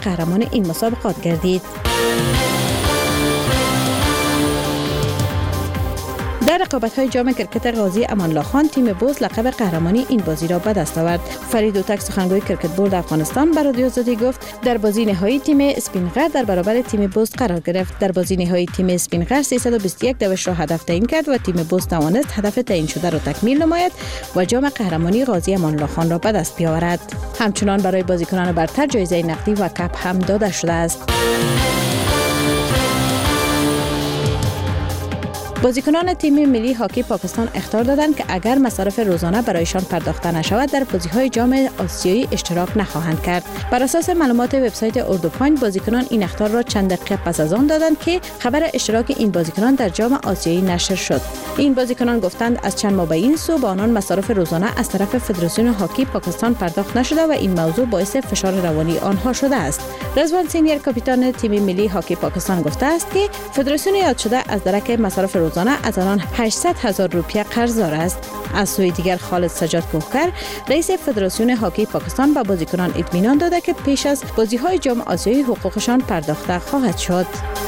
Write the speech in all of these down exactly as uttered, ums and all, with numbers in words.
قهرمان این مسابقات گردید. در رقابت‌های جام کرکت قاضی امان الله خان تیم بوز لقب قهرمانی این بازی را به دست آورد. فرید اوتک سخنگوی کرکت بورد افغانستان به رادیو آزادی گفت در بازی نهایی تیم اسپینغر در برابر تیم بوز قرار گرفت. در بازی نهایی تیم اسپینغر سیصد و بیست و یک دوش را هدف تعیین کرد و تیم بوز توانست هدف تعیین شده را تکمیل نماید و جام قهرمانی قاضی امان الله خان را به دست بیاورد. همچنان برای بازیکنان برتر جایزه نقدی و کپ هم داده شده است. بازیکنان تیم ملی هاکی پاکستان اخطار دادند که اگر مصارف روزانه برایشان پرداخته نشود در بازی‌های جام آسیایی اشتراک نخواهند کرد. بر اساس معلومات وبسایت اردو پوینت بازیکنان این اخطار را چند دقیقه پس از آن دادند که خبر اشتراک این بازیکنان در جام آسیایی نشر شد. این بازیکنان گفتند از چند ماه به این سو به آنان مصارف روزانه از طرف فدراسیون هاکی پاکستان پرداخت نشده و این موضوع باعث فشار روانی آنها شده است. رضوان سینیر کاپیتان تیم ملی هاکی پاکستان گفته است که فدراسیون یاد شده از درک مصارف روزانه از آنان هشتصد هزار روپیه قرضدار است. از سوی دیگر خالد سجاد کوهکر رئیس فدراسیون هاکی پاکستان به بازیکنان اطمینان داده که پیش از بازی‌های جام آسیایی حقوقشان پرداخته خواهد شد.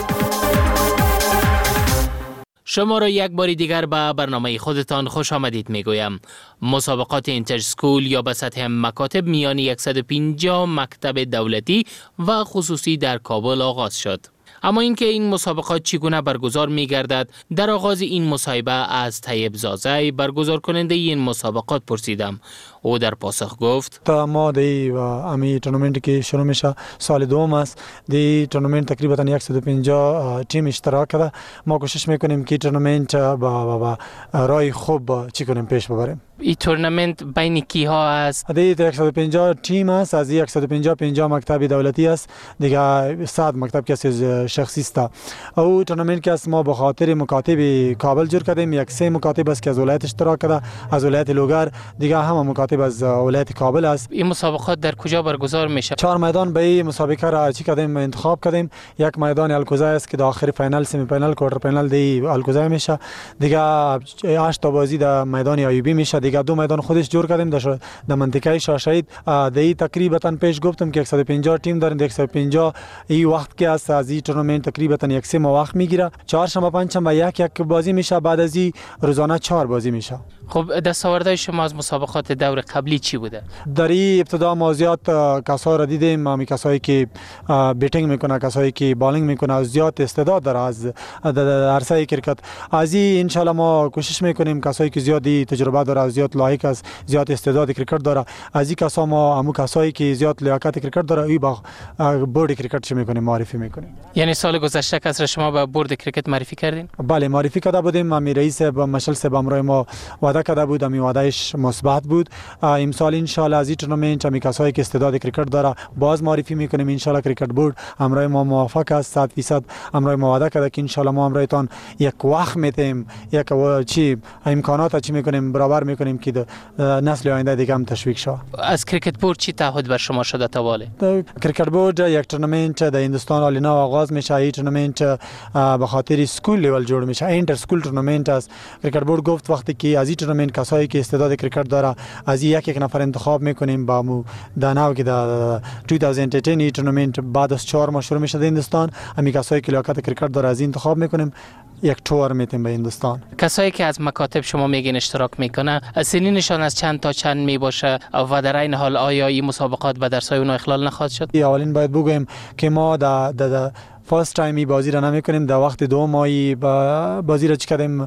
شما را یک بار دیگر به برنامه خودتان خوش آمدید میگویم. مسابقات اینتر اسکول یا به سطح مکاتب میان صد و پنجاه مکتب دولتی و خصوصی در کابل آغاز شد. اما اینکه این مسابقات چگونه برگزار می‌گردد، در آغاز این مصاحبه از طیب زازی برگزار کننده این مسابقات پرسیدم. او در پاسخ گفت: تا ما دی و امی تورنمنت که شروع میشه سال دوم است. دی تورنمنت تقریبا صد و پنجاه تیم اشتراک کرده. ما کوشش میکنیم که تورنمنت با با رای خوب چی کنیم پیش ببریم. این تورنمنت بین کی ها است؟ دی صد و پنجاه تیم است. از صد و پنجاه پنجاه مکتب دولتی است. دیگه صد مکتب که از شخصی است. او تورنمنت که است ما به خاطر مکاتب کابل جور کردیم. یک سه مکاتب است که از ولایت اشتراک کرده، از ولایت لوگر، دیگه هم مکاتب از ولایت کابل است. این مسابقات در کجا برگزار میشه؟ چهار میدان به این مسابقه را چی کردیم انتخاب کردیم. یک میدان الکوزای است که داخل فینال، سمی فینال، کوارتر فینال دی الکوزای میشه. دیگه هشت تا بازی در میدان ایوبی میشه. دیگه دو میدان خودش جور کردیم در در منطقه شاه شهید. دی تقریبا پیش گفتم که صد و پنجاه تیم داریم. صد و پنجاه این وقت که است از این تورنمنت تقریبا یک سه ماه وقت میگیره. چهار شنبه پنج شنبه یک یک بازی میشه، بعد از این روزانه چهار بازی میشه. خب دستاوردهای شما از مسابقات دور قبلی چی بوده؟ در این ابتدا ما زیاد کسا را دیدیم، همی کسایی که بیٹنگ میکنه، کسایی که بالینگ میکنه، زیاد استعداد داره از عرصه کرکت. از این ان شاء الله ما کوشش میکنیم کسایی که زیادی تجربه داره، زیاد لایق است، زیاد استعداد کرکت داره، از این کسا ما همو کسایی که زیاد لیاقت کرکت داره ای با بورد کرکت چه میکنیم، معرفی میکنیم. یعنی سال گذشته کس را شما به بورد کرکت معرفی کردین؟ بله معرفی کرده بودیم. امی رئیس مشل صاحب امروز ما وعده کرده بود، امی وعدهش مثبت بود. امسال ان شاء الله از این تورنمنت امی کسایی که استعداد کرکت داره باز معرفی میکنیم. ان شاء الله کرکت بورد امروز ما موافق است صد درصد. امروز ما وعده کرده که ان شاء الله ما امروزتان یک وقت میتیم، یک چی امکانات چی میکنیم برابر میکنیم که نسل آینده دیگه هم تشویق شه. از کرکت بورد چی تعهد بر شما شده تا واله؟ کرکت بورد یک تورنمنت در هندوستان آلینا آغاز میشه. این تورنمنت به خاطر اسکول لیول جوړ میشه، اینتر اسکول تورنمنت است. کرکت بورد گفت وقتی که از این تورنمنت کسایی که استعداد کرکت داره از یک یک نفر انتخاب میکنیم با مو داناو که در دو هزار و ده این تورنمنت بعد از چهار ماه شروع میشه در هندوستان. امی کسایی که لیاقت کرکت داره از این انتخاب میکنیم، یک تور میتیم به هندوستان. کسایی که از مکاتب شما میگین اشتراک میکنه سنینشان از چند تا چند میباشه و در این حال آیا این مسابقات به درسای اونها اخلال نخواهد شد؟ اولین باید بگویم که ما در در فرست تایمی بازی را نمی کنیم. در وقت دو ماهی بازی را چی کردیم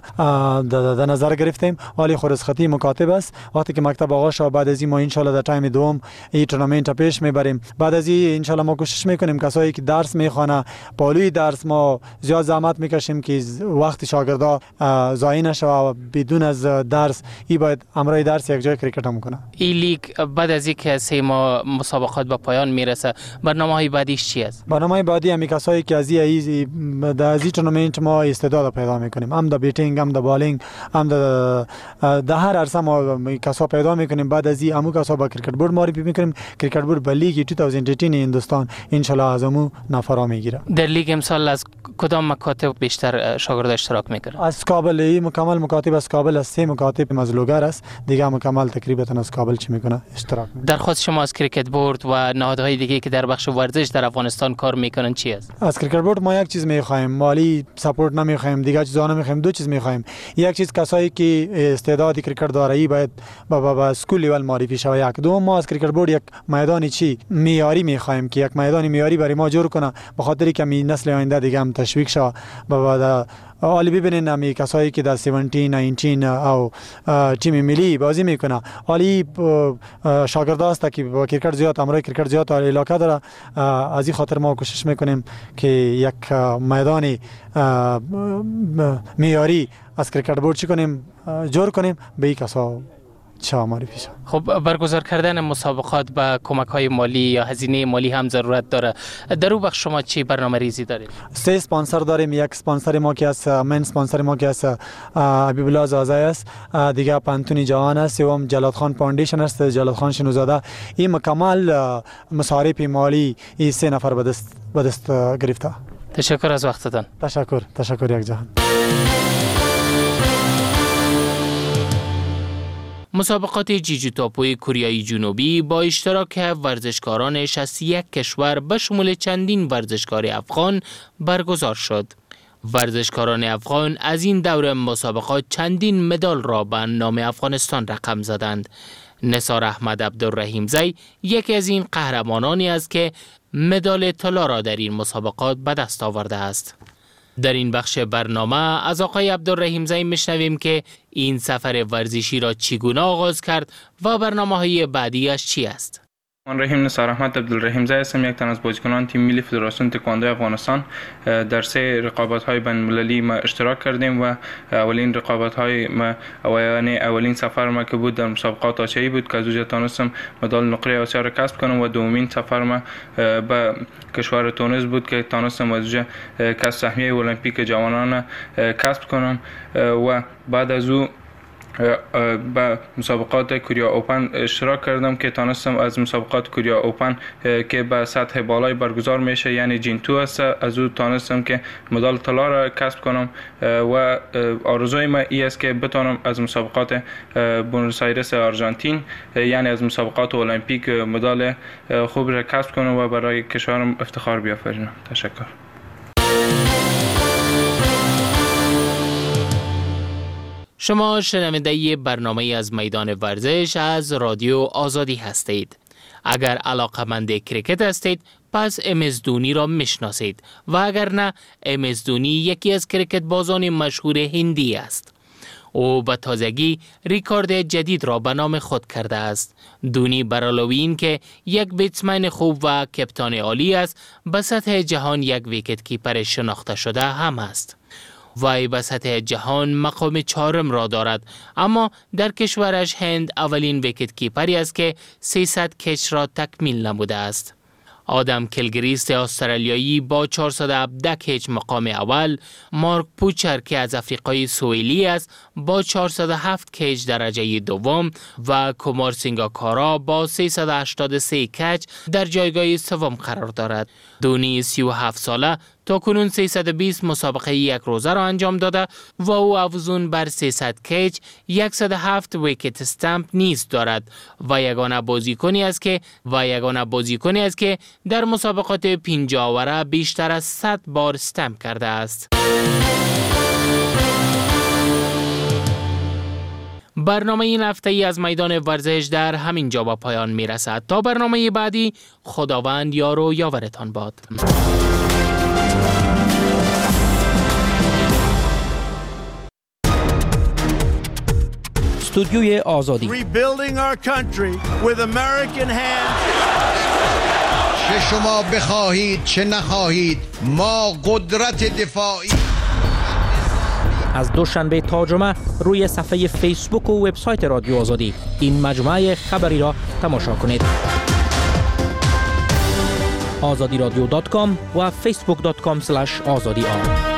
در نظر گرفتیم، ولی خرسخطی مکاتب است. وقتی که مکتب آغاز شد بعد از این ما ان شاء الله در تایم دوم این تورنمنت پیش میبریم. بعد از این ان شاء الله ما کوشش میکنیم کسایی که درس میخوانه پالوی درس ما زیاد زحمت میکشیم که وقت شاگردا ضایع نشه و بدون از درس ای باید امرای درس یک جای کرکت هم کنه. این لیگ بعد از اینکه سه ماه مسابقات به پایان میرسه برنامه‌های بعدیش چی است؟ برنامه‌های بعدی همی کسایی که از این در از این تورنمنت ما استعداد پیدا میکنیم، هم در بیتینگ، هم در بالینگ، هم در در هر عرصه ما کسا پیدا میکنیم. بعد از این همو کسا با کرکت بورد معرفی میکنیم. کرکت بورد به لیگ دو هزار و هجده هندوستان ان شاء الله از همو نفرا میگیره. در لیگ امسال از کدام مکاتب بیشتر شاگرد اشتراک میکنه؟ از کابل، این مکمل مکاتب از کابل، از سه مکاتب از لوگر است، دیگه مکمل تقریبا از کابل چی میکنه اشتراک میکنه. درخواست شما از کرکت بورد و نهادهای دیگه که در بخش ورزش در افغانستان کار میکنن چی است؟ از کرکت بورد ما یک چیز میخوایم، مالی سپورت نمیخوایم، دیگه چیزا نمیخوایم، دو چیز میخوایم. یک چیز کسایی که استعداد کرکت دارایی باید با با, با اسکول لیول معرفی شوه. یک دوم ما از کرکت بورد یک میدانی چی معیاری میخوایم که یک میدان معیاری برای ما جور کنه، به خاطر که می نسل آینده دیگه هم تشویق شه. با حالی ببینین همی کسایی که در هفده، نوزده او تیم ملی بازی میکنه، حالی شاگرد است که با کرکت زیاد امرای کرکت زیاد در علاقه داره. از این خاطر ما کوشش میکنیم که یک میدان معیاری از کرکت بورد چی کنیم جور کنیم به این کسا چه معرفی شد. خب برگزار کردن مسابقات با کمک های مالی یا هزینه مالی هم ضرورت داره. در اون بخش شما چی برنامه ریزی دارید؟ سه اسپانسر داریم. یک اسپانسر ما که است من اسپانسر ما که است حبیب الله زازای است، دیگه پانتونی جوان است، سوم جلال خان فاندیشن است، جلال خان شنوزاده. این مکمل مصارف مالی این سه نفر به دست به دست گرفته. تشکر از وقتتان. تشکر تشکر یک جهان. مسابقات جیجیتاپوی کوریای جنوبی با اشتراک ورزشکاران شصت و یک کشور به شمول چندین ورزشکار افغان برگزار شد. ورزشکاران افغان از این دور مسابقات چندین مدال را به نام افغانستان رقم زدند. نثار احمد عبدالرحیمزی یکی از این قهرمانانی است که مدال طلا را در این مسابقات به دست آورده است. در این بخش برنامه از آقای عبدالرحیمزی میشنویم که این سفر ورزشی را چگونه آغاز کرد و برنامه‌های بعدیش چی است. من رحیم نثار احمد عبدالرحیمزی هستم، یک تن از بازیکنان تیم ملی فدراسیون تکواندو افغانستان. در سه رقابت‌های بین‌المللی ما اشتراک کردیم و اولین رقابت‌های ما یعنی اولین سفر ما که بود در مسابقات آسیایی بود که از اونجا تونستم مدال نقره آسیا را کسب کنم و دومین سفر ما به کشور تونس بود که تونستم از اونجا کسب سهمیه المپیک جوانان کسب کنم و بعد از او با مسابقات کوریا اوپن اشتراک کردم که تونستم از مسابقات کوریا اوپن که به سطح بالای برگزار میشه یعنی جین تو است، از او تونستم که مدال طلا را کسب کنم و آرزوی من این است که بتونم از مسابقات بونوس آیرس آرژانتین یعنی از مسابقات المپیک مدال خوب را کسب کنم و برای کشورم افتخار بیافرینم. تشکر. شما شنونده برنامه از میدان ورزش از رادیو آزادی هستید. اگر علاقمند کرکت هستید پس امس دونی را میشناسید و اگر نه امس دونی یکی از کرکت بازان مشهور هندی است. او به تازگی ریکارد جدید را به نام خود کرده است. دونی بر علاوه این که یک بیتسمن خوب و کپتان عالی است، به سطح جهان یک ویکت کیپر شناخته شده هم است. وی به سطح جهان مقام چهارم را دارد، اما در کشورش هند اولین ویکت کیپری است که سیصد کچ را تکمیل نموده است. آدم کلگریست استرالیایی با چهارصد و هفده کچ مقام اول، مارک پوچر که از افریقای سوئیلی است با چهارصد و هفت کچ درجه دوم و کومار سینگاکارا با سیصد و هشتاد و سه کچ در جایگاه سوم قرار دارد. دونی سی و هفت ساله تا کنون سیصد و بیست مسابقه یک روزه را انجام داده و او افزون بر سیصد کچ صد و هفت ویکت استمپ نیز دارد و یگانه بازیکنی است که و یگانه بازیکنی است که در مسابقات پنجاه اوره بیشتر از صد بار استمپ کرده است. برنامه این هفته ای از میدان ورزش در همین جا به پایان می رسد. تا برنامه بعدی، خداوند یار و یاورتان باد. استودیوی آزادی. Rebuilding our country with American hands. چه شما بخواهید چه نخواهید ما قدرت دفاعی. از دوشنبه تا جمعه روی صفحه فیسبوک و وبسایت رادیو آزادی این مجموعه خبری را تماشا کنید. آزادی رادیو دات کام و فیسبوک دات کام اسلش آزادی آر.